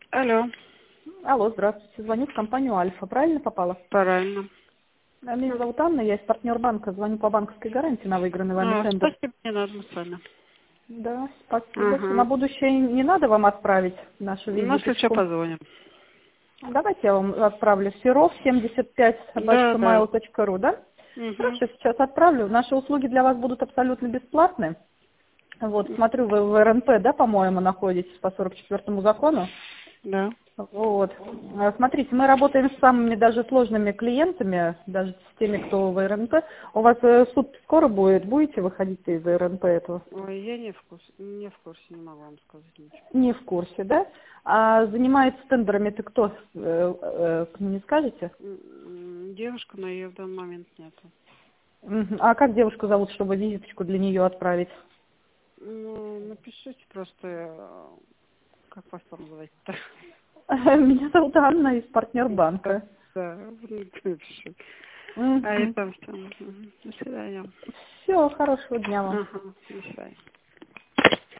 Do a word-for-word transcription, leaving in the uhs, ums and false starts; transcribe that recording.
Алло, Алло, здравствуйте. Звоню в компанию Альфа. Правильно попала? правильно. А, Меня зовут Анна, я из партнер банка. Звоню по банковской гарантии на выигранный вами А, тендер. спасибо, не надо с вами. Да, спасибо. Всё, на Ага. будущее не надо вам отправить нашу Ну, если что, визиточку? позвоним. Давайте я вам отправлю. Серов семьдесят пять Да, собачка да. mail точка ру, да? Угу. Хорошо, сейчас отправлю. Наши услуги для вас будут абсолютно бесплатны. Вот, смотрю, вы в эр эн пэ, да, по-моему, находитесь по сорок четвёртому закону. Да. Вот. А, Смотрите, мы работаем с самыми даже сложными клиентами, даже с теми, кто в эр эн пэ. У вас э, суд скоро будет? Будете выходить из эр эн пэ этого? Ой, я не в курсе, не в курсе, не могу вам сказать ничего. Не в курсе, да? А занимается тендерами ты кто? Э, э, не скажете? М, м, Девушка, но ее в данный момент нету. Мгм. А как девушку зовут, чтобы визиточку для нее отправить? Ну, напишите просто, э, как вас там называть-то? Меня зовут Анна из партнер Да, банка. да, напишу. А Мгм. это все. До свидания. Все, хорошего дня вам. Ага, до свидания.